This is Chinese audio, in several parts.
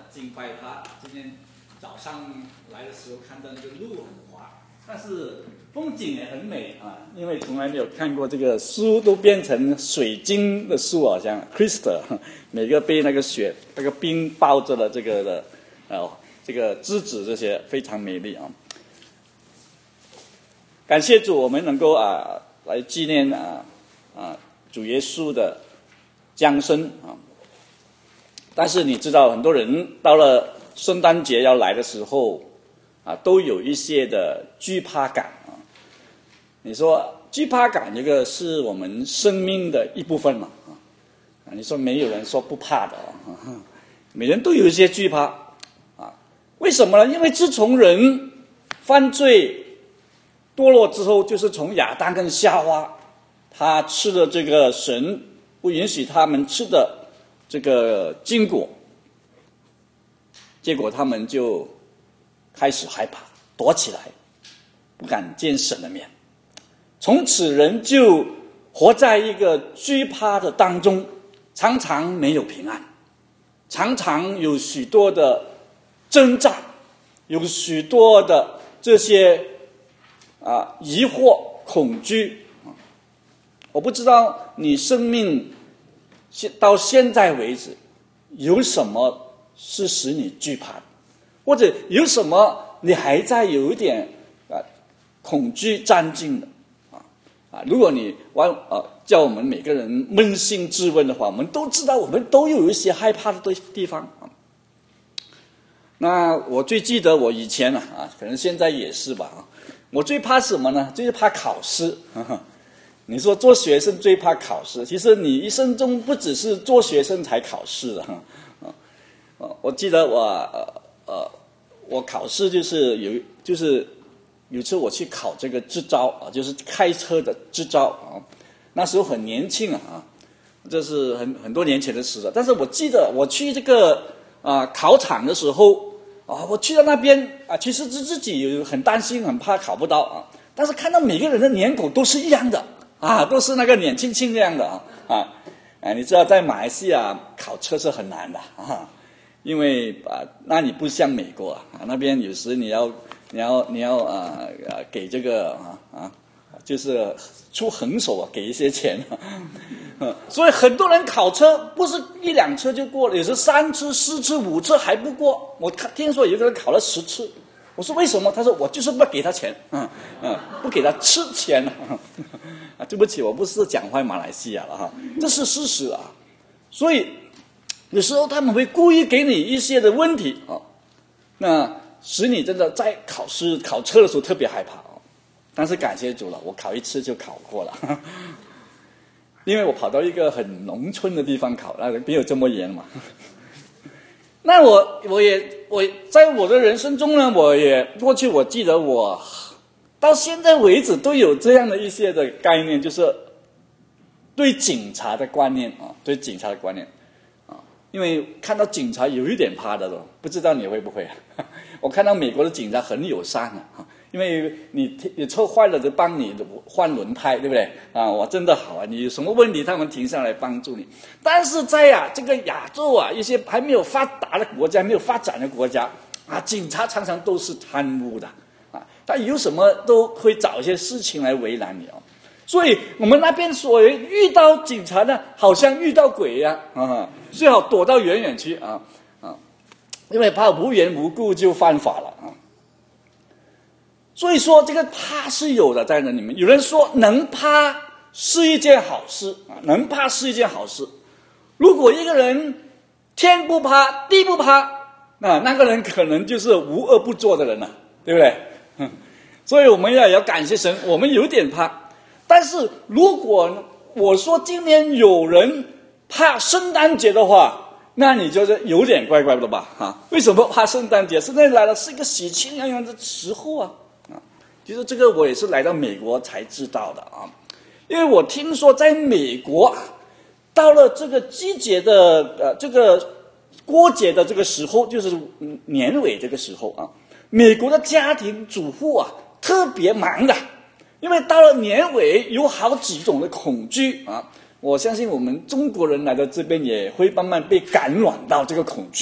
敬拜他。今天早上来的时候看到那个路很滑，但是风景也很美啊，因为从来没有看过这个树都变成水晶的树，好像 crystal， 每个被那个雪那个冰包着的这个的这个枝子，这些非常美丽啊。感谢主，我们能够来纪念主耶稣的降生啊。但是你知道，很多人到了圣诞节要来的时候都有一些的惧怕感啊。你说惧怕感这个是我们生命的一部分嘛你说没有人说不怕的每人都有一些惧怕为什么呢？因为自从人犯罪堕落之后，就是从亚当跟夏娃，他吃了这个神不允许他们吃的这个禁果，结果他们就开始害怕，躲起来，不敢见神的面。从此人就活在一个惧怕的当中，常常没有平安，常常有许多的挣扎，有许多的这些疑惑、恐惧。我不知道你生命到现在为止有什么是使你惧怕的，或者有什么你还在有一点恐惧战惊的如果你叫我们每个人扪心自问的话，我们都知道我们都有一些害怕的地方那我最记得我以前可能现在也是吧我最怕什么呢？就是怕考试你说做学生最怕考试，其实你一生中不只是做学生才考试的我记得我考试就是有一次我去考这个执照就是开车的执照那时候很年轻这是很多年前的事了。但是我记得我去这个考场的时候我去到那边其实自己有很担心很怕考不到但是看到每个人的脸孔都是一样的都是那个脸轻轻这样的你知道在马来西亚考车是很难的因为那你不像美国那边有时你要给这个就是出横手给一些钱所以很多人考车不是1、2次就过了，有时3次、4次、5次还不过。我听说有一个人考了10次，我说为什么？他说我就是不给他钱，不给他吃钱对不起，我不是讲坏马来西亚了这是事实所以有时候他们会故意给你一些的问题那使你真的在考车的时候特别害怕但是感谢主了，我考1次就考过了因为我跑到一个很农村的地方考，那没有这么严嘛那我在我的人生中呢，过去我记得我到现在为止都有这样的一些的概念，就是对警察的观念对警察的观念因为看到警察有一点怕的了，不知道你会不会我看到美国的警察很友善因为你车坏了就帮你换轮胎，对不对我真的好你有什么问题他们停下来帮助你。但是在这个亚洲一些还没有发达的国家，没有发展的国家警察常常都是贪污的他有什么都会找一些事情来为难你所以我们那边所谓遇到警察呢，好像遇到鬼一样最好躲到远远去因为怕无缘无故就犯法了所以说这个怕是有的在那里面。有人说能怕是一件好事能怕是一件好事。如果一个人天不怕地不怕那个人可能就是无恶不作的人了，对不对所以我们要感谢神，我们有点怕。但是如果我说今天有人怕圣诞节的话，那你就是有点怪怪的吧为什么怕圣诞节？圣诞节来了是一个喜庆洋洋的时候其实这个我也是来到美国才知道的因为我听说在美国到了这个季节的这个过节的这个时候，就是年尾这个时候美国的家庭主妇特别忙的，因为到了年尾有好几种的恐惧我相信我们中国人来到这边也会慢慢被感染到这个恐惧，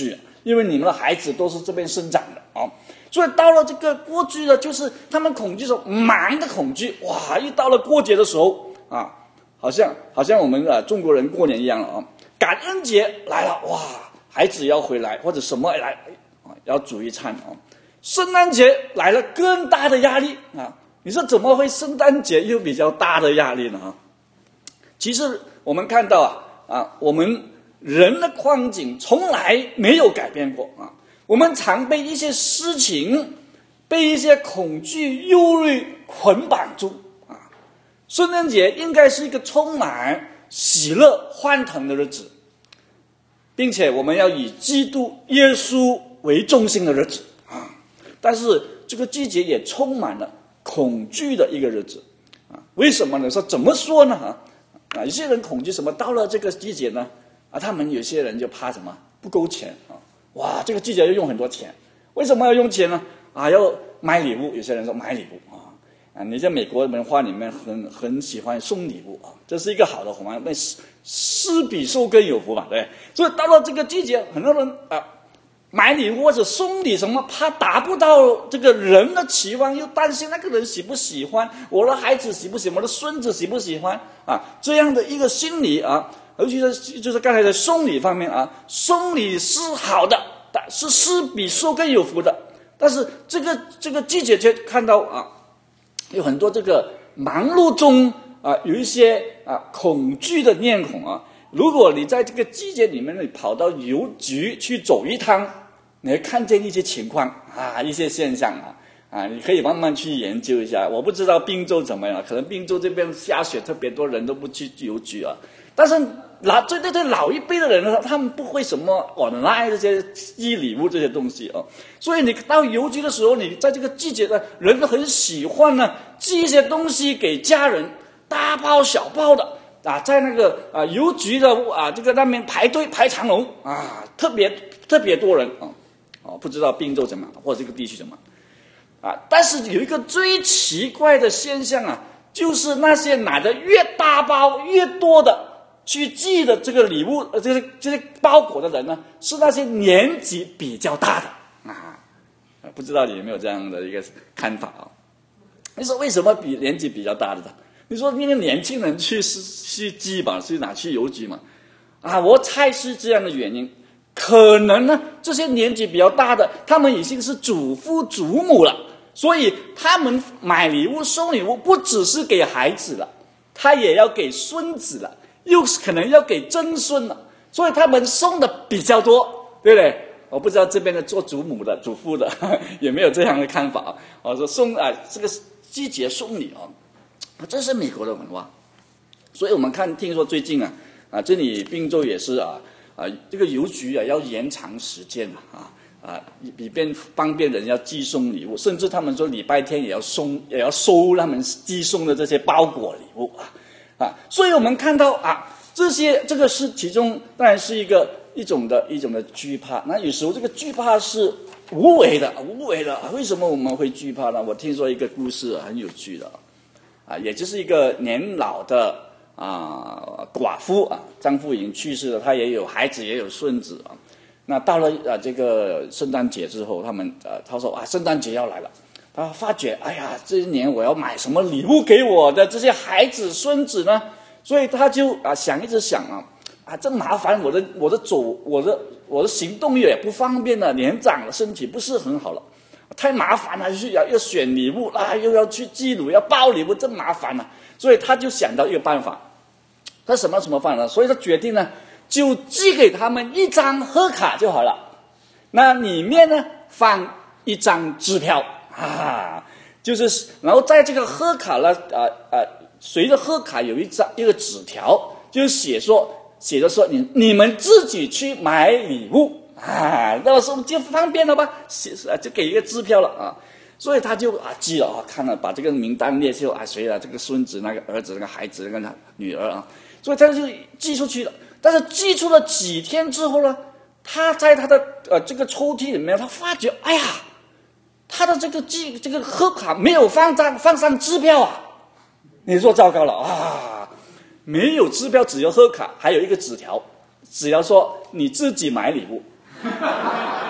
因为你们的孩子都是这边生长的啊。所以到了这个过去呢，就是他们恐惧的时候，忙的恐惧，哇！一到了过节的时候啊，好像我们中国人过年一样了啊。感恩节来了，哇！孩子要回来或者什么来要煮一餐啊。圣诞节来了，更大的压力啊！你说怎么会圣诞节又比较大的压力呢？啊，其实我们看到我们人的光景从来没有改变过啊。我们常被一些事情、被一些恐惧、忧虑捆绑住啊。圣诞节应该是一个充满喜乐、欢腾的日子，并且我们要以基督耶稣为中心的日子啊。但是这个季节也充满了恐惧的一个日子啊。为什么呢？怎么说呢？有些人恐惧什么？到了这个季节呢，他们有些人就怕什么？不够钱啊。哇，这个季节要用很多钱，为什么要用钱呢？要买礼物。有些人说买礼物你在美国文化里面很喜欢送礼物这是一个好的文化，那施比受更有福嘛，对。所以到了这个季节，很多人买礼物或者送礼什么，怕达不到这个人的期望，又担心那个人喜不喜欢，我的孩子喜不喜欢，我的孙子喜不喜欢这样的一个心理尤其是就是刚才在送礼方面送礼是好的，是施比受更有福的。但是这个季节却看到有很多这个忙碌中有一些恐惧的念孔如果你在这个季节里面，你跑到邮局去走一趟，你会看见一些情况一些现象你可以慢慢去研究一下。我不知道滨州怎么样，可能滨州这边下雪特别多，人都不去邮局但是对老一辈的人呢，他们不会什么 online 这些寄礼物这些东西所以你到邮局的时候，你在这个季节呢，人都很喜欢呢寄一些东西给家人，大包小包的在那个邮局的这个那边排队排长龙特别多人不知道滨州怎么样，或者这个地区怎么样但是有一个最奇怪的现象就是那些拿着越大包越多的去寄的这个礼物这些包裹的人呢，是那些年纪比较大的不知道你有没有这样的一个看法你说为什么年纪比较大的你说因为年轻人去寄吧，去拿去邮局嘛我猜是这样的原因。可能呢这些年纪比较大的，他们已经是祖父祖母了，所以他们买礼物送礼物不只是给孩子了，他也要给孙子了，又可能要给曾孙了，所以他们送的比较多，对不对？我不知道这边的做祖母的祖父的有没有这样的看法我说送这个季节送礼这是美国的文化。所以我们听说最近这里滨州也是这个邮局要延长时间以便方便人要寄送礼物，甚至他们说礼拜天也要收他们寄送的这些包裹礼物所以我们看到这个是其中当然是一种的惧怕。那有时候这个惧怕是无为的。为什么我们会惧怕呢？我听说一个故事很有趣的也就是一个年老的寡妇丈夫已经去世了，她也有孩子也有孙子那到了这个圣诞节之后，他说圣诞节要来了，他发觉这一年我要买什么礼物给我的这些孩子孙子呢？所以他就一直想真麻烦，我的行动也不方便了，年长了身体不是很好了，太麻烦了，要选礼物又要去寄礼物，要包礼物，真麻烦了。所以他就想到一个办法，他什么办法呢？所以他决定呢，就寄给他们一张贺卡就好了。那里面呢放一张支票就是然后在这个贺卡呢随着贺卡有一个纸条，就写着说你们自己去买礼物那时候就方便了吧，就给一个支票了所以他就寄了看了，把这个名单列出谁这个孙子那个儿子那个孩子那个女儿所以他就寄出去了。但是寄出了几天之后呢，他在他的这个抽屉里面，他发觉他的这个贺卡没有放上支票你说糟糕了没有支票，只有贺卡，还有一个纸条，只要说你自己买礼物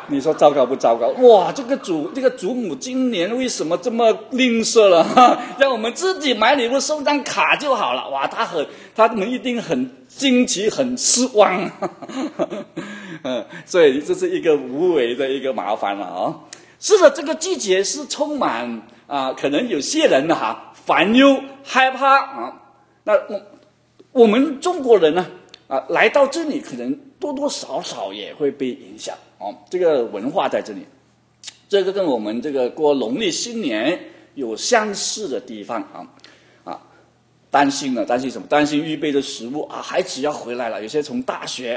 你说糟糕不糟糕？哇，这个祖母今年为什么这么吝啬了？让我们自己买礼物送张卡就好了。哇，他们一定很惊奇，很失望。所以这是一个无谓的一个麻烦了啊。是的，这个季节是充满可能有些人烦忧害怕啊。那我们中国人呢来到这里，可能多多少少也会被影响这个文化在这里，这个跟我们这个过农历新年有相似的地方担心什么？担心预备的食物孩子要回来了，有些从大学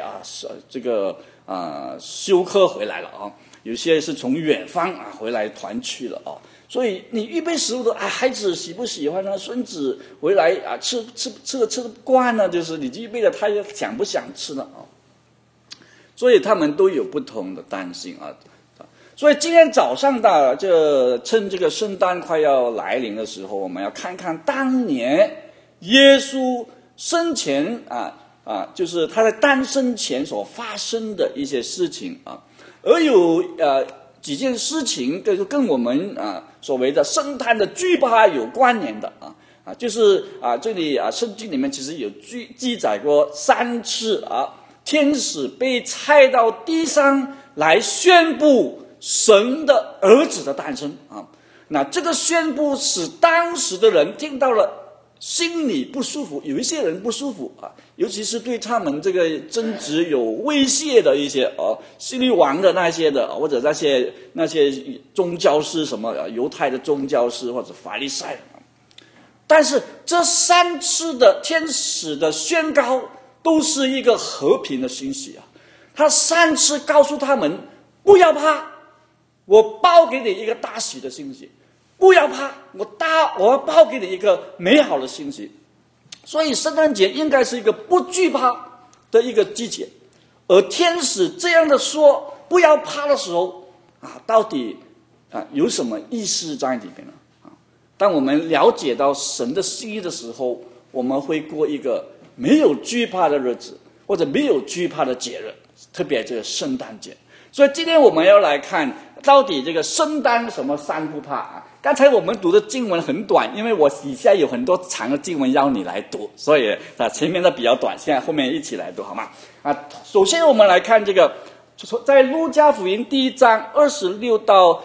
修课回来了有些是从远方回来团聚了所以你预备食物的孩子喜不喜欢呢？孙子回来吃得惯呢，就是你预备的他也想不想吃呢所以他们都有不同的担心所以今天早上趁这个圣诞快要来临的时候，我们要看看当年耶稣生前就是他在诞生前所发生的一些事情而有几件事情跟我们所谓的圣诞的惧怕有关联的就是这里圣经里面其实有记载过3次天使被差到地上来宣布神的儿子的诞生那这个宣布使当时的人听到了心里不舒服，有一些人不舒服尤其是对他们这个争执有威胁的一些希律王的那些的，或者那些宗教师，什么犹太的宗教师或者法利赛人但是这3次的天使的宣告都是一个和平的信息他3次告诉他们不要怕，我报给你一个大喜的信息，不要怕，我要报给你一个美好的信息。所以圣诞节应该是一个不惧怕的一个季节，而天使这样的说不要怕的时候到底有什么意思在里面呢当我们了解到神的心意的时候，我们会过一个没有惧怕的日子，或者没有惧怕的节日，特别这个圣诞节。所以今天我们要来看到底这个圣诞什么3不怕刚才我们读的经文很短，因为我底下有很多长的经文要你来读，所以前面的比较短，现在后面一起来读好吗首先我们来看这个在路加福音第1章26到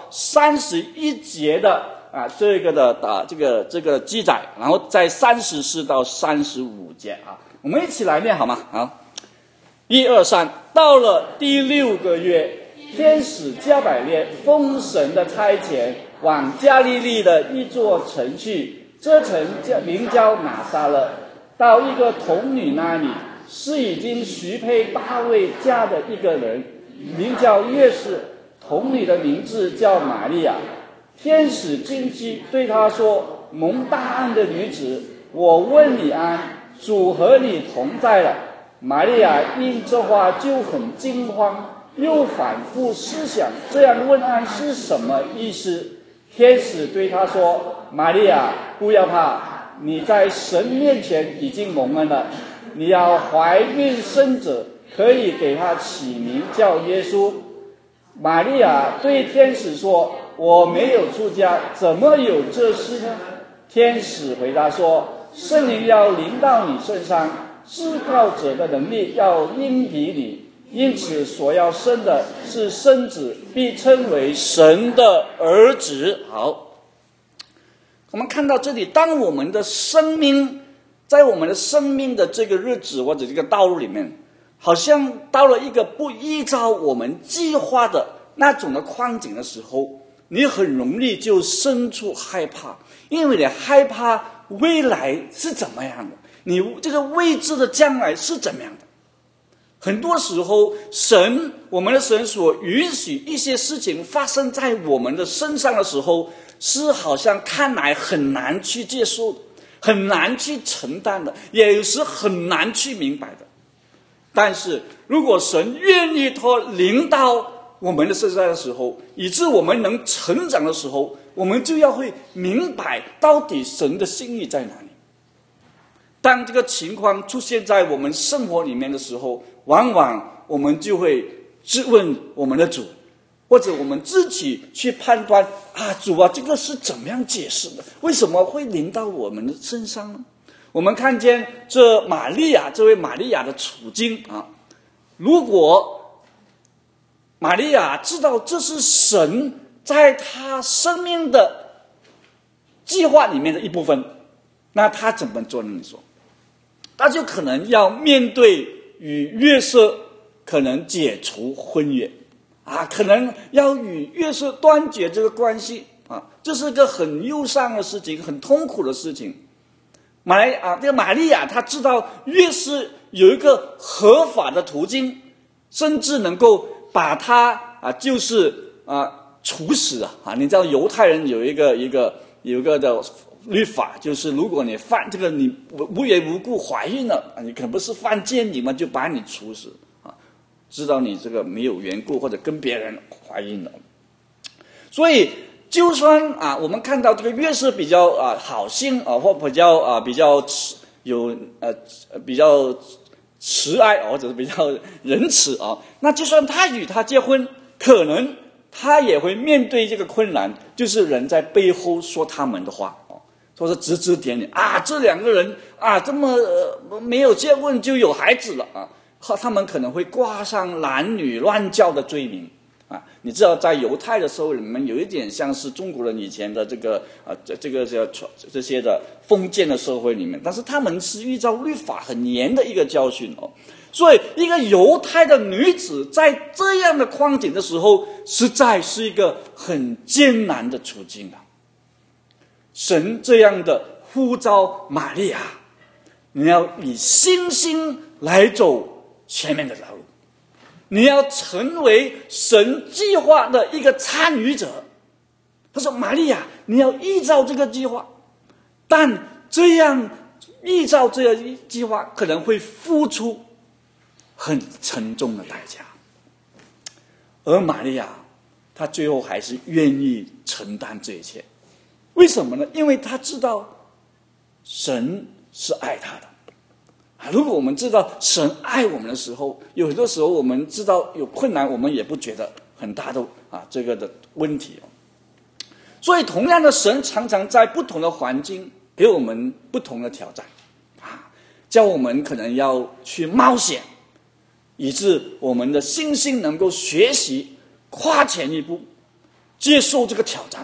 31节的这个记载，然后在34到35节我们一起来念好吗1、2、3，到了第6个月，天使加百列奉神的差遣往加利利的一座城去，这城名叫拿撒勒，到一个童女那里，是已经许配大卫家的一个人，名叫约瑟，童女的名字叫玛利亚。天使进去对她说：蒙大恩的女子，我问你安，主和你同在了。玛利亚因这话就很惊慌，又反复思想这样问安是什么意思。天使对她说：玛利亚，不要怕，你在神面前已经蒙恩了，你要怀孕生子，可以给他起名叫耶稣。玛利亚对天使说：我没有出家，怎么有这事呢？天使回答说：圣灵要临到你身上，至高者的能力要荫庇你，因此所要生的是圣子，必称为神的儿子。好，我们看到这里，当我们的生命在我们的生命的这个日子或者这个道路里面，好像到了一个不依照我们计划的那种的光景的时候，你很容易就生出害怕，因为你害怕未来是怎么样的，你这个未知的将来是怎么样的。很多时候我们的神所允许一些事情发生在我们的身上的时候，是好像看来很难去接受的，很难去承担的，也是很难去明白的。但是如果神愿意临到我们的身上的时候，以致我们能成长的时候，我们就要会明白到底神的心意在哪里。当这个情况出现在我们生活里面的时候，往往我们就会质问我们的主， 或者我们自己去判断啊，主啊，这个是怎么样解释的？为什么会临到我们的身上呢？我们看见这位玛利亚的处境啊，如果玛利亚知道这是神在她生命的计划里面的一部分，那她怎么做呢？你说，她就可能要面对与约瑟可能解除婚约啊，可能要与约瑟断绝这个关系啊，这是个很忧伤的事情，很痛苦的事情。这个玛利亚她知道约瑟有一个合法的途径，甚至能够把他处死啊！你知道犹太人有一个的律法，就是如果你犯这个，你无缘无故怀孕了，你可不是犯奸淫嘛，就把你处死啊！知道你这个没有缘故或者跟别人怀孕了，所以。就算我们看到这个约瑟比较好心或比较慈爱或者是比较仁慈那就算他与他结婚，可能他也会面对这个困难，就是人在背后说他们的话说是指指点点这两个人这么没有结婚就有孩子了他们可能会挂上男女乱交的罪名。你知道在犹太的社会里面有一点像是中国人以前的这些的封建的社会里面，但是他们是依照律法很严的一个教训所以一个犹太的女子在这样的光景的时候，实在是一个很艰难的处境神这样的呼召玛利亚，你要以信心来走前面的道路，你要成为神计划的一个参与者。他说玛利亚，你要依照这个计划，但这样依照这个计划可能会付出很沉重的代价。而玛利亚她最后还是愿意承担这一切。为什么呢？因为她知道神是爱她的。如果我们知道神爱我们的时候，有很多时候我们知道有困难，我们也不觉得很大的这个的问题所以同样的，神常常在不同的环境给我们不同的挑战叫我们可能要去冒险，以致我们的信心能够学习跨前一步，接受这个挑战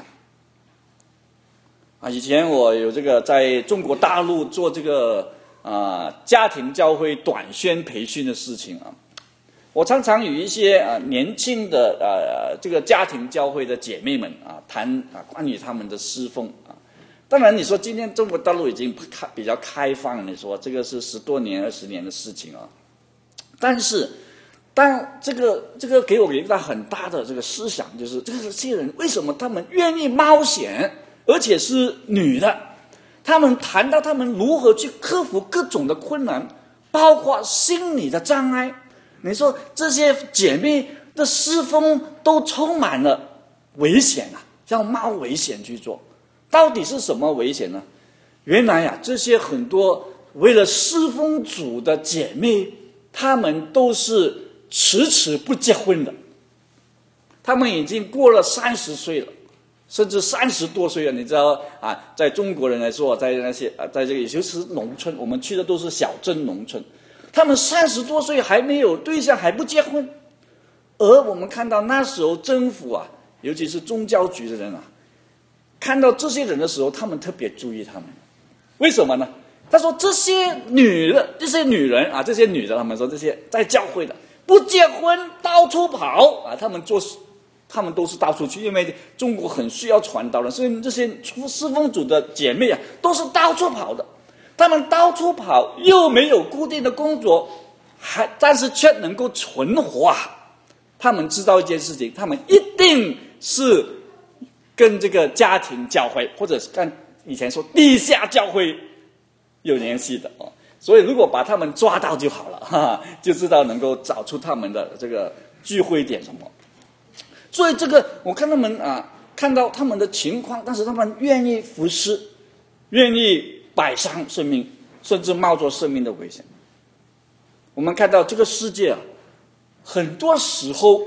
以前我有这个在中国大陆做这个家庭教会短宣培训的事情我常常与一些年轻的这个家庭教会的姐妹们谈关于他们的侍奉当然你说今天中国大陆已经比较开放，你说这个是10多年20年的事情但是当这个给我一个很大的这个思想，就是这些人为什么他们愿意冒险，而且是女的，他们谈到他们如何去克服各种的困难，包括心理的障碍。你说这些姐妹的侍奉都充满了危险要冒危险去做。到底是什么危险呢？原来这些很多为了侍奉主的姐妹，她们都是迟迟不结婚的。她们已经过了30岁了，甚至30多岁了。你知道在中国人来说，在这个也就是农村，我们去的都是小镇农村，他们30多岁还没有对象，还不结婚。而我们看到那时候政府尤其是宗教局的人看到这些人的时候，他们特别注意他们。为什么呢？他说这些女人他们说这些在教会的不结婚到处跑他们都是到处去，因为中国很需要传道人，所以这些侍奉主的姐妹都是到处跑的。他们到处跑，又没有固定的工作，但是却能够存活他们知道一件事情，他们一定是跟这个家庭教会，或者是跟以前说地下教会有联系的所以如果把他们抓到就好了就知道能够找出他们的这个聚会点什么。所以这个我看他们看到他们的情况，但是他们愿意服侍，愿意摆上生命，甚至冒着生命的危险。我们看到这个世界很多时候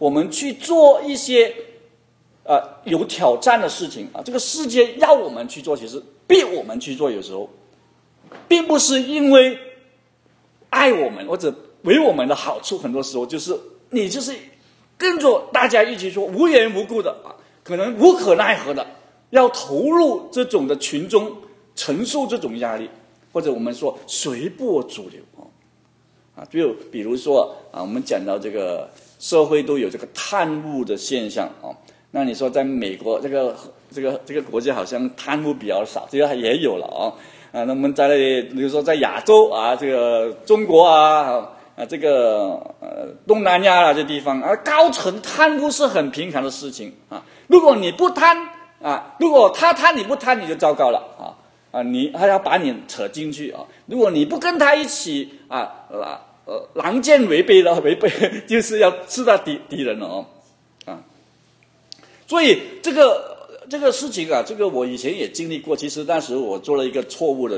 我们去做一些有挑战的事情啊，这个世界要我们去做，其实逼我们去做，有时候并不是因为爱我们或者为我们的好处，很多时候就是你就是跟着大家一起做，无缘无故的啊，可能无可奈何的要投入这种的群众，承受这种压力，或者我们说随波逐流就比如说我们讲到这个社会都有这个贪污的现象那你说在美国这个国家好像贪污比较少，这个也有了那我们在比如说在亚洲这个中国这个东南亚这地方高层贪污是很平常的事情如果你不贪如果他贪你不贪你就糟糕了他要把你扯进去如果你不跟他一起狼剑违背就是要吃到敌人了所以这个事情这个我以前也经历过。其实那时候我做了一个错误的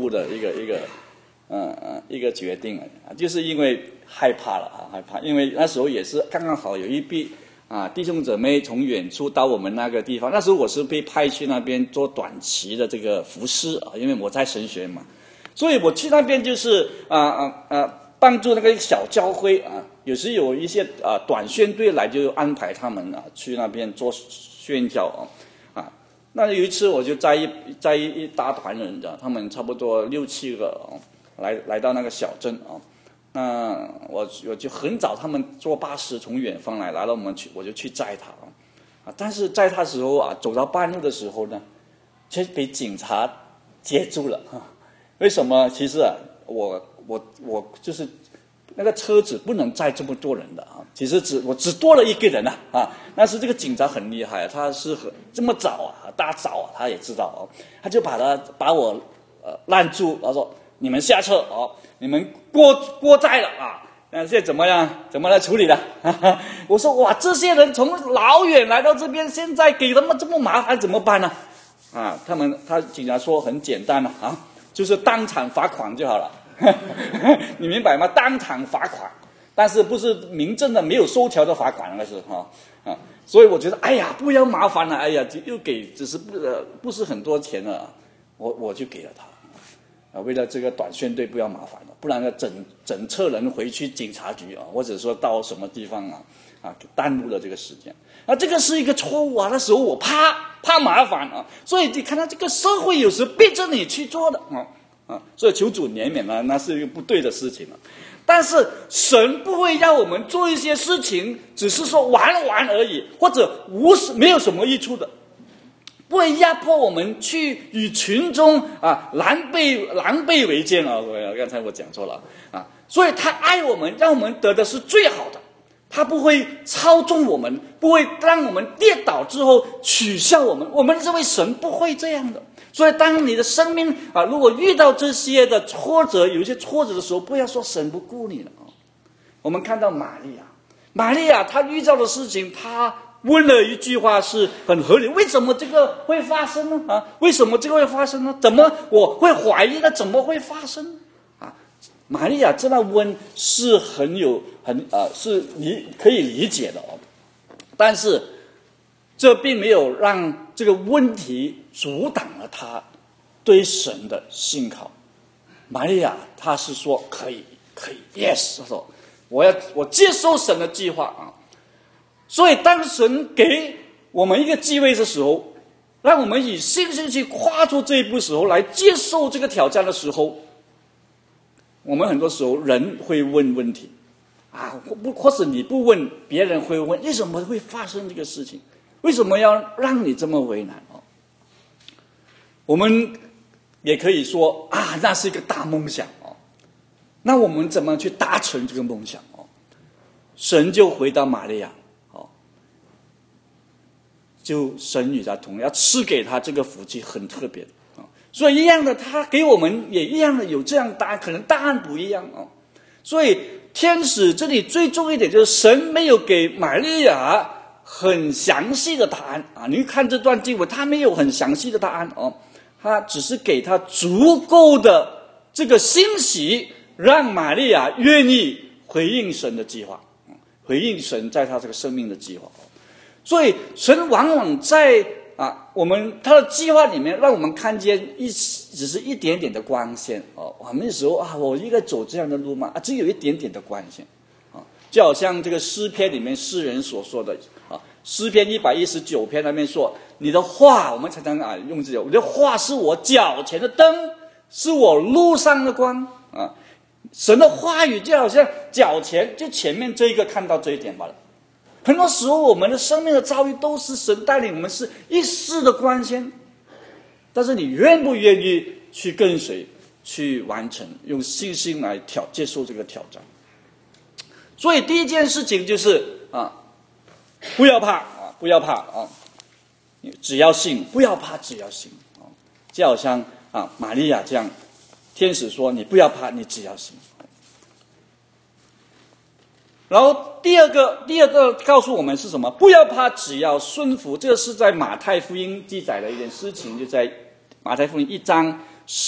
一个决定就是因为害怕，因为那时候也是刚刚好有一批弟兄姊妹从远处到我们那个地方，那时候我是被派去那边做短期的这个服侍因为我在神学嘛，所以我去那边就是帮助那个小教会有时有一些短宣队来，就安排他们去那边做宣教那有一次我就在一大团人他们差不多6-7个来到那个小镇那我就很早，他们坐巴士从远方来了我就去载他但是载他的时候走到半路的时候呢，却被警察接住了为什么？其实我就是那个车子不能载这么多人的其实我只多了一个人但是这个警察很厉害他是这么早大早他也知道他就把我拦住，他说你们下车你们过载了那现在怎么来处理的我说哇，这些人从老远来到这边，现在给他们这么麻烦怎么办呢他警察说很简单就是当场罚款就好了你明白吗？当场罚款，但是不是民政的没有收条的罚款那是所以我觉得哎呀不要麻烦了，哎呀又给只是不是很多钱了我就给了他为了这个短宣队不要麻烦了，不然整车人回去警察局或者说到什么地方耽误了这个时间这个是一个错误那时候我怕麻烦所以你看到这个社会有时逼着你去做的所以求主怜悯那是一个不对的事情但是神不会让我们做一些事情只是说玩玩而已，或者没有什么益处的，不会压迫我们去与群众狼狈为奸刚才我讲错了所以他爱我们，让我们得的是最好的，他不会操纵我们，不会让我们跌倒之后取笑我们，我们这位神不会这样的。所以当你的生命如果遇到这些的挫折，有一些挫折的时候，不要说神不顾你了我们看到玛利亚她遇到的事情，她问了一句话是很合理，为什么这个会发生呢为什么这个会发生呢？怎么我会怀疑呢？怎么会发生玛利亚这样问是是你可以理解的但是这并没有让这个问题阻挡了他对神的信靠。玛利亚她是说可以 yes， 她说我接受神的计划所以当神给我们一个机会的时候，让我们以信心去跨出这一步的时候，来接受这个挑战的时候，我们很多时候人会问问题或者你不问，别人会问为什么会发生这个事情，为什么要让你这么为难我们也可以说那是一个大梦想那我们怎么去达成这个梦想神就回答玛利亚就神与他同样，要赐给他这个福气很特别所以一样的，他给我们也一样的有这样答案，可能答案不一样所以天使这里最重要一点就是神没有给玛利亚很详细的答案你看这段经文，他没有很详细的答案他只是给他足够的这个欣喜，让玛利亚愿意回应神的计划， 回应神在他这个生命的计划。所以神往往在他的计划里面，让我们看见只是一点点的光线我们那时候我应该走这样的路吗？只有一点点的光线就好像这个诗篇里面诗人所说的诗篇119篇那边说，你的话，我们常常用这个，我的话是我脚前的灯，是我路上的光神的话语就好像脚前就前面这一个看到这一点罢了。很多时候我们的生命的遭遇都是神带领我们是一世的光线，但是你愿不愿意去跟随去完成，用信心来接受这个挑战。所以第一件事情就是不要怕不要怕只要信，不要怕只要信就好像玛利亚这样，天使说你不要怕，你只要信。然后第二个告诉我们是什么？不要怕，只要顺服。这个是在马太福音记载的一件事情，就在马太福音1章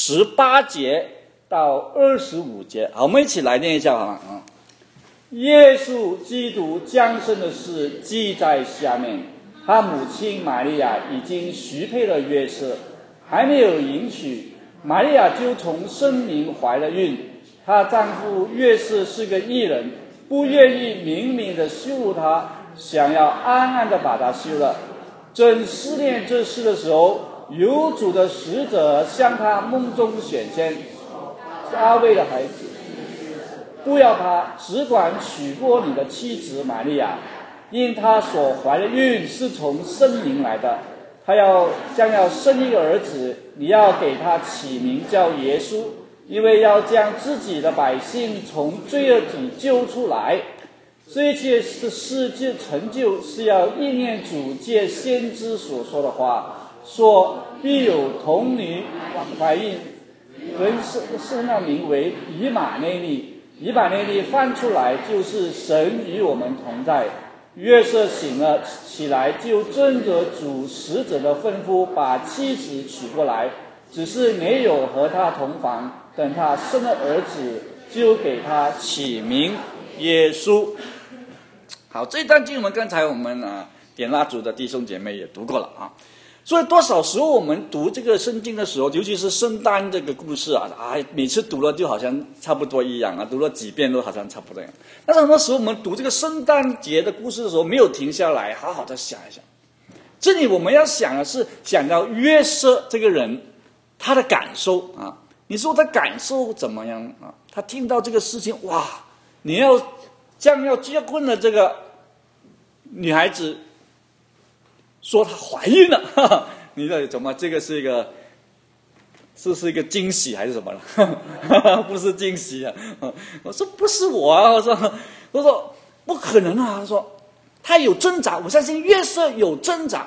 18节到25节。好，我们一起来念一下好吗？耶稣基督降生的事记在下面。他母亲玛利亚已经许配了约瑟，还没有迎娶，玛利亚就从圣灵怀了孕。她丈夫约瑟是个义人，不愿意明明的羞辱她，想要暗暗的把她休了。正思念这事的时候，有主的使者向他梦中显现，安慰了孩子，不要怕，只管娶过你的妻子玛利亚，因她所怀的孕是从圣灵来的。她将要生一个儿子，你要给他起名叫耶稣，因为要将自己的百姓从罪恶里救出来。这一切事就成就，是要应验主借先知所说的话，说必有童女怀孕，人生了名为以马内利。以马内利翻出来就是神与我们同在。约瑟醒了起来，就遵着主使者的吩咐，把妻子娶过来，只是没有和他同房。等他生了儿子，就给他起名耶稣。好，这段经文刚才我们点蜡烛的弟兄姐妹也读过了所以多少时候我们读这个圣经的时候，尤其是圣诞这个故事每次读了就好像差不多一样读了几遍都好像差不多一样。但是很多时候我们读这个圣诞节的故事的时候，没有停下来好好的想一想。这里我们要想的是想到约瑟这个人他的感受你说他感受怎么样他听到这个事情，哇，你将要结婚的这个女孩子说她怀孕了，你到底怎么？这个是一个惊喜还是什么了？不是惊喜我说不是我我说不可能他说他有挣扎，我相信约瑟有挣扎，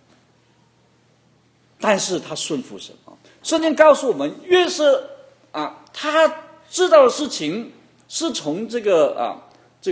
但是他顺服神圣经告诉我们，约瑟他知道的事情是从这个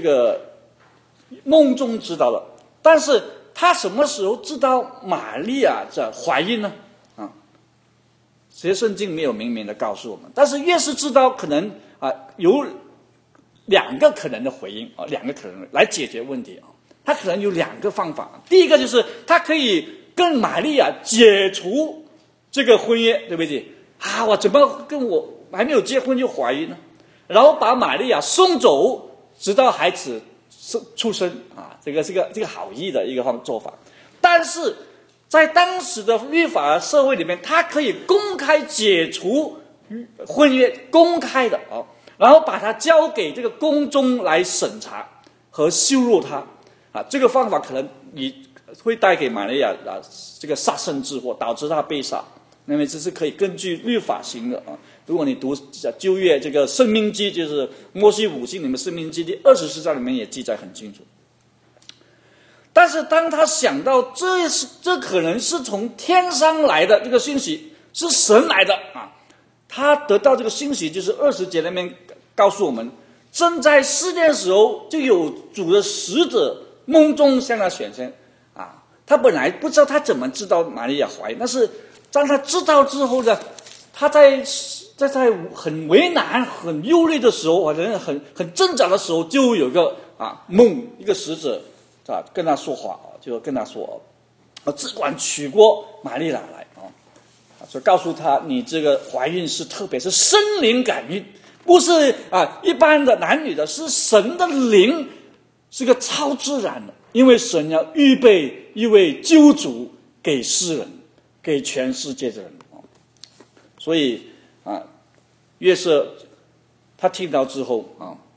梦中知道了，但是他什么时候知道玛利亚在怀孕呢？其实圣经没有明明的告诉我们，但是越是知道，可能有两个可能的回应两个可能来解决问题他可能有两个方法。第一个就是他可以跟玛利亚解除这个婚约，对不对？我怎么跟我还没有结婚就怀孕呢？然后把玛利亚送走，直到孩子出生这个是这个好意的一个做法。但是在当时的律法社会里面，他可以公开解除婚约，公开的然后把它交给这个公众来审查和羞辱他这个方法可能你会带给玛利亚这个杀身之祸，导致他被杀。那么这是可以根据律法行的如果你读旧约这个申命记，就是摩西五经里面申命记第24章里面也记载很清楚。但是当他想到这可能是从天上来的这个信息，是神来的他得到这个信息，就是20节那边告诉我们，正在试炼的时候，就有主的使者梦中向他显现他本来不知道他怎么知道玛利亚怀孕，但是当他知道之后呢，他在很为难很忧虑的时候很挣扎的时候，就有个梦，一个使者跟他说话，就跟他说，只管娶过玛利亚来就告诉他，你这个怀孕是特别是圣灵感孕，不是一般的男女的，是神的灵，是个超自然的，因为神要预备一位救主给世人，给全世界的人。所以约瑟他听到之后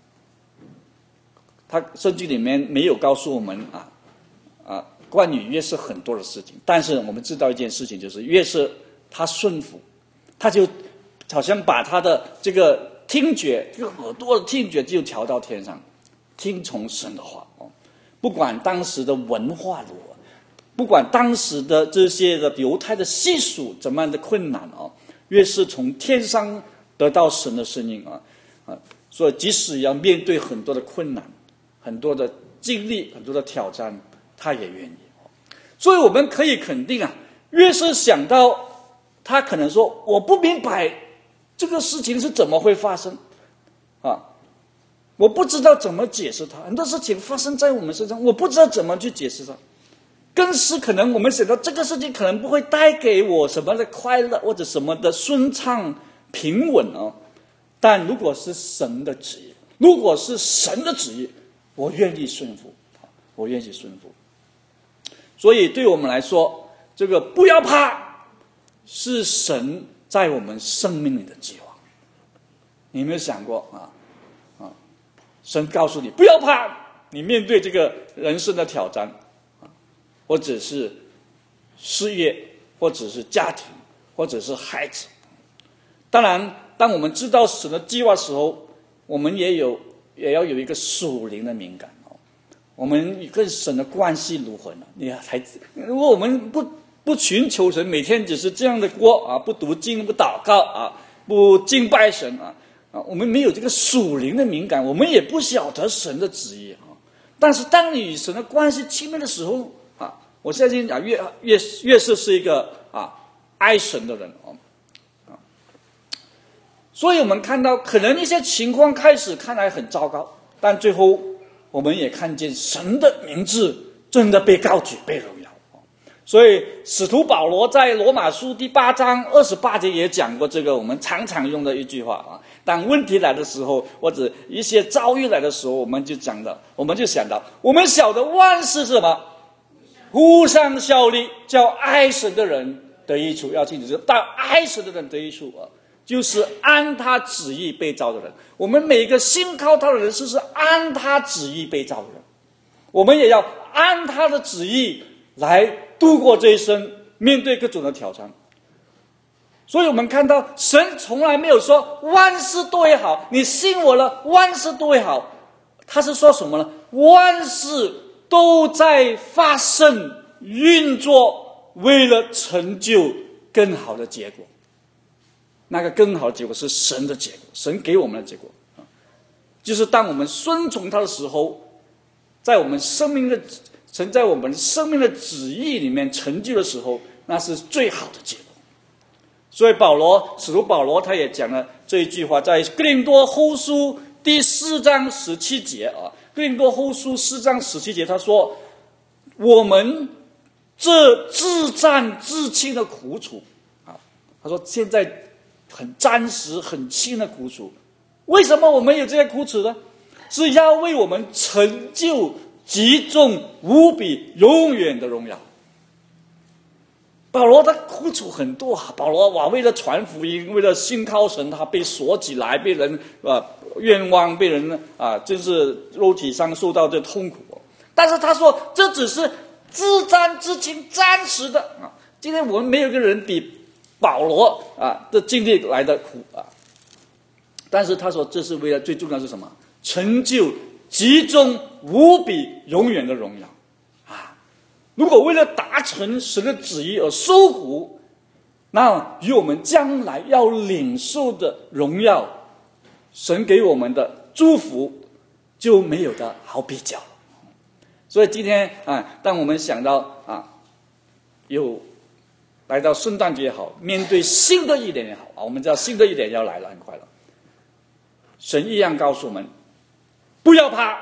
他圣经里面没有告诉我们关于约瑟很多的事情，但是我们知道一件事情，就是约瑟他顺服，他就好像把他的这个听觉，这个耳朵的听觉就调到天上，听从神的话不管当时的文化如何，不管当时的这些的犹太的习俗怎么样的困难约瑟从天上得到神的声音所以即使要面对很多的困难，很多的经历，很多的挑战，他也愿意。所以我们可以肯定约瑟想到他可能说，我不明白这个事情是怎么会发生我不知道怎么解释它，很多事情发生在我们身上，我不知道怎么去解释它，更是可能我们想到这个事情可能不会带给我什么的快乐或者什么的顺畅平稳但如果是神的旨意，如果是神的旨意，我愿意顺服，我愿意顺服。所以对我们来说，这个不要怕是神在我们生命里的计划。你有没有想过神告诉你不要怕，你面对这个人生的挑战或者是事业，或者是家庭，或者是孩子。当然当我们知道神的计划的时候，我们也要有一个属灵的敏感我们跟神的关系如何呢？如果我们不寻求神，每天只是这样的过不读经，不祷告不敬拜神我们没有这个属灵的敏感，我们也不晓得神的旨意但是当你与神的关系亲密的时候我相信约瑟是一个爱神的人所以我们看到可能一些情况开始看来很糟糕，但最后我们也看见神的名字真的被高举，被荣耀。所以使徒保罗在罗马书第8章28节也讲过这个我们常常用的一句话当问题来的时候，或者一些遭遇来的时候，我们就想到我们晓得万事是什么互相效力，叫爱神的人得益处。要记住，到爱神的人得益处就是按他旨意被造的人。我们每个信靠他的人是按他旨意被造的人，我们也要按他的旨意来度过这一生，面对各种的挑战。所以我们看到神从来没有说万事都会好，你信我了万事都会好，他是说什么呢？万事都在发生运作，为了成就更好的结果。那个更好的结果是神的结果，神给我们的结果就是当我们顺从他的时候，在我们生命的神在我们生命的旨意里面成就的时候，那是最好的结果。所以使徒保罗他也讲了这一句话，在哥林多后书第4章17节哥林多后书4章17节他说，我们这自战自轻的苦楚他说现在很暂时很轻的苦楚，为什么我们有这些苦楚呢？是要为我们成就极重无比永远的荣耀。保罗的苦楚很多保罗为了传福音，为了信靠神，他被锁起来，被人冤枉，被人就是肉体上受到这痛苦。但是他说这只是自战自轻，暂时的今天我们没有一个人比保罗的经历来的苦但是他说这是为了最重要的是什么？成就极重无比永远的荣耀如果为了达成神的旨意而受苦，那与我们将来要领受的荣耀，神给我们的祝福就没有的好比较。所以今天当我们想到有来到圣诞节也好，面对新的一年也好我们知道新的一年要来了，很快了。神一样告诉我们不要怕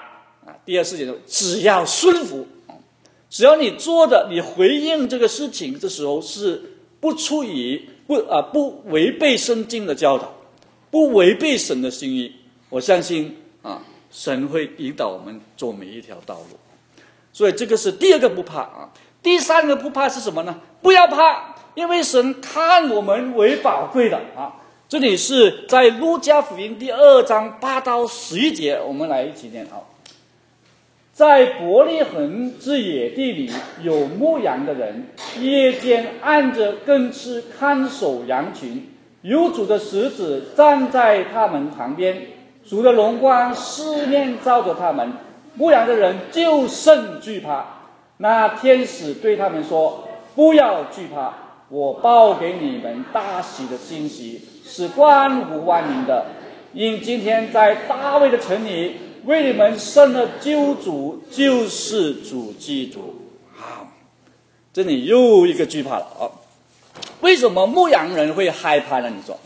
第二事情只要顺服，只要你做的，你回应这个事情的时候是不出于不违背圣经的教导，不违背神的心意，我相信神会引导我们走每一条道路。所以这个是第二个不怕第三个不怕是什么呢？不要怕，因为神看我们为宝贵的这里是在路加福音第2章8到11节，我们来一起念在伯利恒之野地里有牧羊的人，夜间按着更次看守羊群，有主的使者站在他们旁边，主的荣光四面照着他们，牧羊的人就甚惧怕。那天使对他们说：不要惧怕，我报给你们大喜的信息，是关乎万民的。因今天在大卫的城里为你们生了救主，就是主基督。这里又一个惧怕了为什么牧羊人会害怕呢？你说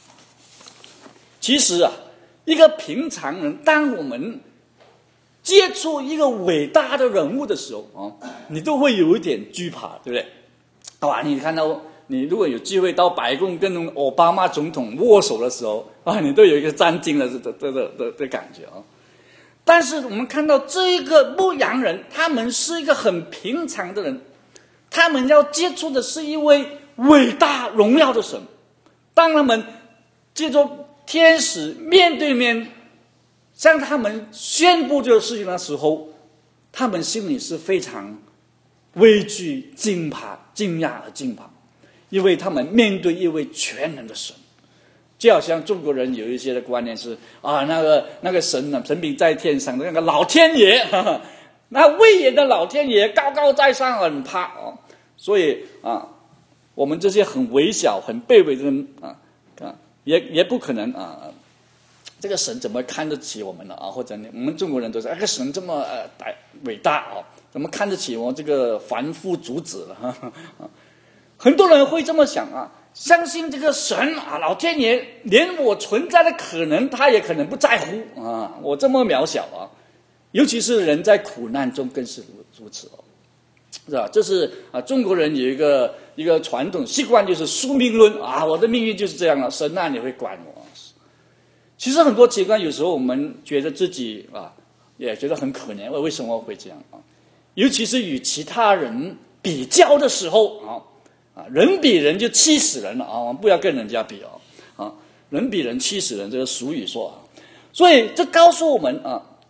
其实一个平常人，当我们接触一个伟大的人物的时候你都会有一点惧怕，对不对？你看到你如果有机会到白宫跟奥巴马总统握手的时候你都有一个战惊的感觉但是我们看到这一个牧羊人，他们是一个很平常的人，他们要接触的是一位伟大荣耀的神。当他们接触天使面对面向他们宣布这个事情的时候，他们心里是非常畏惧、惊讶和惊怕，因为他们面对一位全能的神。就好像中国人有一些的观念是那个神呢，神明在天上的那个老天爷那威严的老天爷高高在上，很怕所以我们这些很微小很卑微的人也不可能这个神怎么看得起我们呢或者我们中国人都是这个神这么伟大怎么看得起我这个凡夫俗子了很多人会这么想相信这个神老天爷连我存在的可能他也可能不在乎我这么渺小尤其是人在苦难中更是如此是吧？这是中国人有一个传统习惯，就是宿命论我的命运就是这样了，神你会管我。其实很多情况有时候我们觉得自己也觉得很可怜，为什么会这样尤其是与其他人比较的时候人比人就气死人了我们不要跟人家比人比人气死人，这个俗语说所以这告诉我们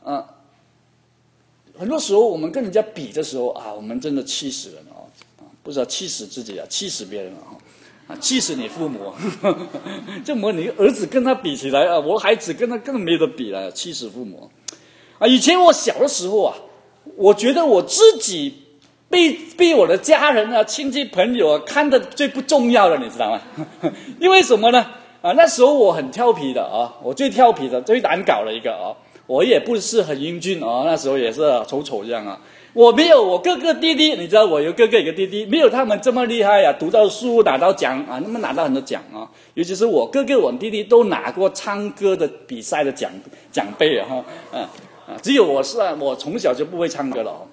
很多时候我们跟人家比的时候我们真的气死人不知道气死自己气死别人气死你父母这么你儿子跟他比起来我孩子跟他更没得比了，气死父母以前我小的时候我觉得我自己被我的家人亲戚朋友看得最不重要的，你知道吗因为什么呢那时候我很调皮的我最调皮的最难搞的一个我也不是很英俊那时候也是丑这样我没有我哥哥弟弟，你知道我有哥哥有个弟弟，没有他们这么厉害读到书拿到奖他们拿到很多奖尤其是我哥哥我弟弟都拿过唱歌的比赛的奖杯只有我从小就不会唱歌了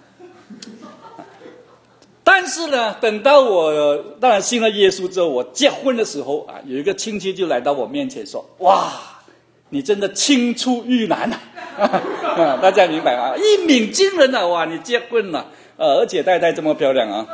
但是呢，等到我当然信了耶稣之后，我结婚的时候有一个亲戚就来到我面前说：“哇，你真的青出于蓝大家明白吗？一鸣惊人哇，你结婚了而且太太这么漂亮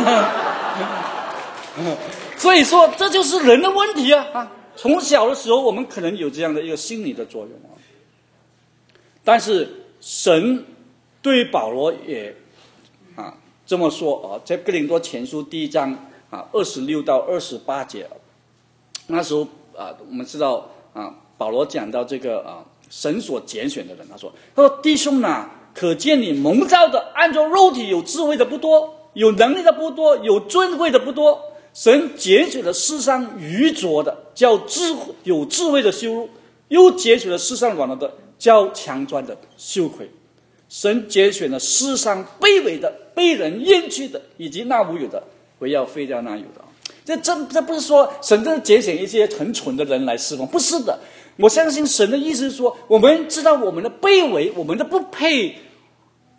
所以说这就是人的问题从小的时候我们可能有这样的一个心理的作用但是神对保罗也这么说在哥林多前书第1章26到28节那时候我们知道保罗讲到这个神所拣选的人，他说弟兄可见你蒙召的按照肉体有智慧的不多，有能力的不多，有尊贵的不多，神拣选了世上愚拙的，叫有智慧的羞辱，又拣选了世上软弱的，叫强壮的羞愧。神拣选了世上卑微的，被人厌弃的，以及那无有的，为要废掉那有的。这不是说神真的拣选一些很蠢的人来侍奉，不是的。我相信神的意思是说，我们知道我们的卑微，我们的不配，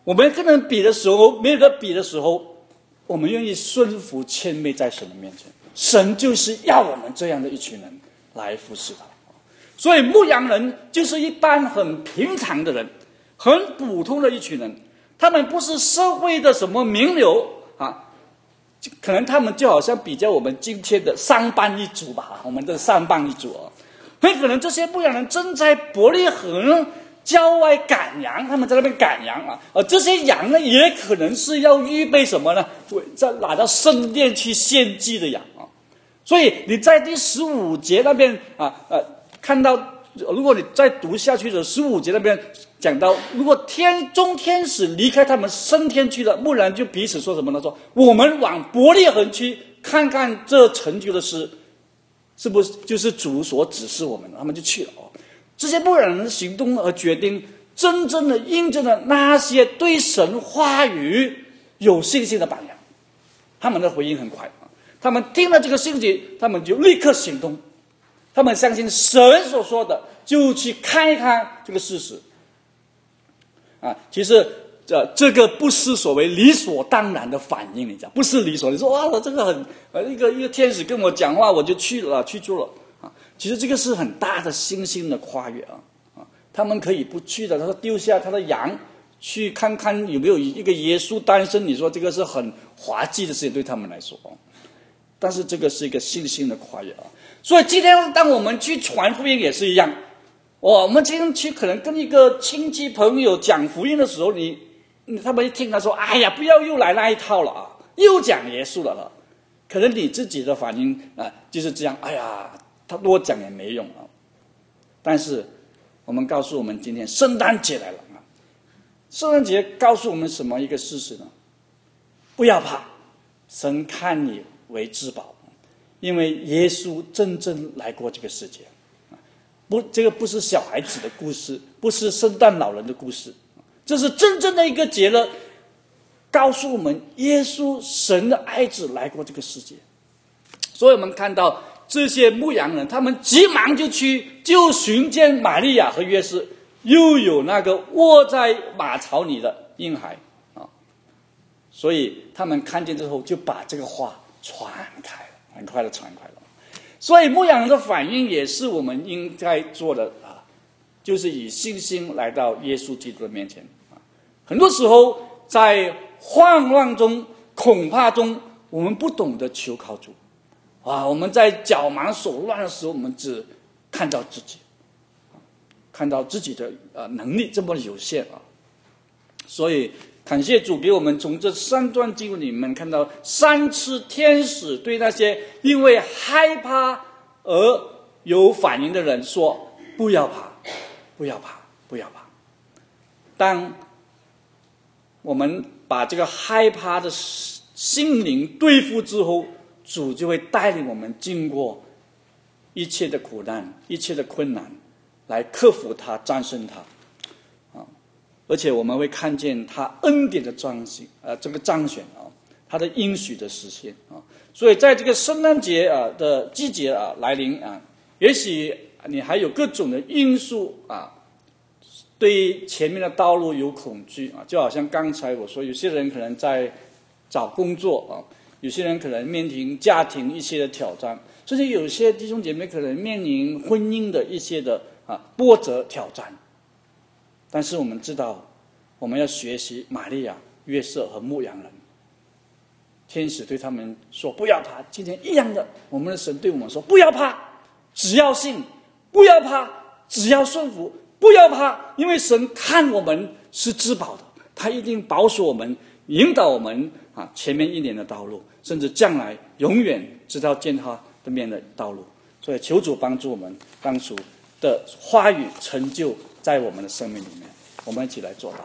我们跟人比的时候，没有得比的时候，我们愿意顺服谦卑在神的面前。神就是要我们这样的一群人来服侍他。所以牧羊人就是一般很平常的人，很普通的一群人，他们不是社会的什么名流啊，可能他们就好像比较我们今天的上班一族吧，我们的上班一族啊，很可能这些牧羊人正在伯利恒郊外赶羊，他们在那边赶羊啊，这些羊呢，也可能是要预备什么呢？在拿到圣殿去献祭的羊啊。所以你在第15节那边看到，如果你再读下去的15节那边讲到，如果众天使离开他们升天去了，牧人就彼此说什么呢？说我们往伯利恒去看看这成就的事，是不是就是主所指示我们的？他们就去了哦。这些牧人的行动而决定，真正的印证了那些对神话语有信心的榜样。他们的回应很快啊，他们听了这个信息，他们就立刻行动。他们相信神所说的，就去看一看这个事实啊。其实这个不是所谓理所当然的反应，你讲不是理所。你说哇，我这个很一个天使跟我讲话，我就去做了啊。其实这个是很大的信心的跨越啊。他们可以不去的，他说丢下他的羊，去看看有没有一个耶稣诞生。你说这个是很滑稽的事情对他们来说，但是这个是一个信心的跨越啊。所以今天当我们去传福音也是一样，我们今天去可能跟一个亲戚朋友讲福音的时候，他们一听他说，哎呀，不要又来那一套了啊，又讲耶稣了，可能你自己的反应就是这样，哎呀，他多讲也没用啊。但是我们告诉我们，今天圣诞节来了啊，圣诞节告诉我们什么一个事实呢？不要怕，神看你为至宝。因为耶稣真正来过这个世界，这个不是小孩子的故事，不是圣诞老人的故事，这是真正的一个节日，告诉我们耶稣神的爱子来过这个世界。所以我们看到这些牧羊人，他们急忙就寻见玛利亚和约瑟，又有那个卧在马槽里的婴孩啊，所以他们看见之后就把这个话传开了。很快的传开了，所以牧羊人的反应也是我们应该做的啊，就是以信心来到耶稣基督的面前啊。很多时候在慌乱中、恐怕中，我们不懂得求靠主啊。我们在脚忙手乱的时候，我们只看到自己，看到自己的能力这么有限啊。所以感谢主给我们从这3段经文里面看到3次天使对那些因为害怕而有反应的人说，不要怕，不要怕，不要怕。当我们把这个害怕的心灵对付之后，主就会带领我们经过一切的苦难，一切的困难，来克服它，战胜它。而且我们会看见他恩典的彰显，这个彰显啊，他的应许的实现啊。所以在这个圣诞节的季节来临啊，也许你还有各种的因素啊，对前面的道路有恐惧啊，就好像刚才我说，有些人可能在找工作啊，有些人可能面临家庭一些的挑战，甚至有些弟兄姐妹可能面临婚姻的一些的波折挑战。但是我们知道，我们要学习玛利亚、约瑟和牧羊人。天使对他们说：“不要怕。”今天一样的，我们的神对我们说：“不要怕，只要信；不要怕，只要顺服；不要怕，因为神看我们是至宝的，他一定保守我们，引导我们前面1年的道路，甚至将来永远直到见他的面的道路。”所以求主帮助我们，让主的话语成就在我们的生命里面。我们一起来做到。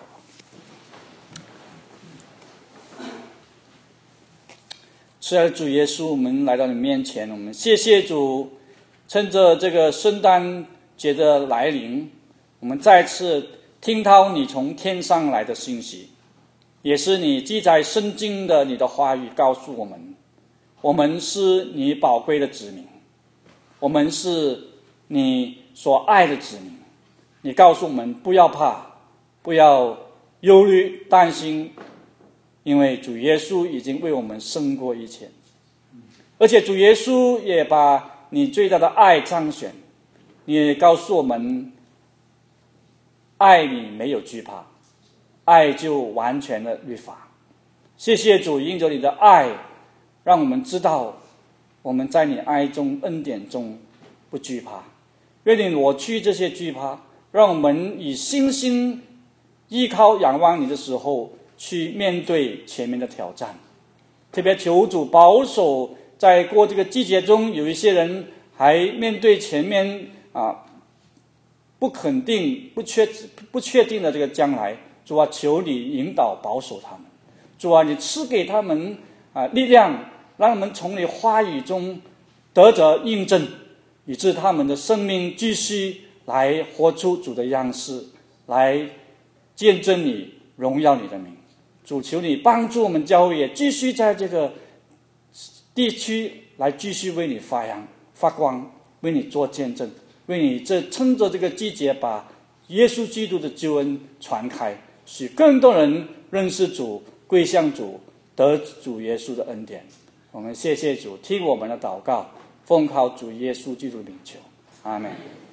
是啊，主耶稣，我们来到你面前，我们谢谢主，趁着这个圣诞节的来临，我们再次听到你从天上来的信息，也是你记在圣经的你的话语告诉我们，我们是你宝贵的子民，我们是你所爱的子民。你告诉我们不要怕，不要忧虑、担心，因为主耶稣已经为我们胜过一切，而且主耶稣也把你最大的爱彰显，你也告诉我们，爱你没有惧怕，爱就完全的律法。谢谢主，因着你的爱，让我们知道我们在你爱中、恩典中不惧怕。愿你挪去这些惧怕，让我们以信心依靠仰望你的时候，去面对前面的挑战。特别求主保守，在过这个季节中，有一些人还面对前面不肯定、不确定的这个将来。主啊，求你引导保守他们。主啊，你赐给他们力量，让他们从你话语中得着印证，以致他们的生命继续来活出主的样式，来见证你、荣耀你的名。主，求你帮助我们教会也继续在这个地区来继续为你发扬发光，为你做见证，为你趁着这个季节把耶稣基督的救恩传开，使更多人认识主、归向主、得主耶稣的恩典。我们谢谢主，听我们的祷告，奉靠主耶稣基督名求，阿们。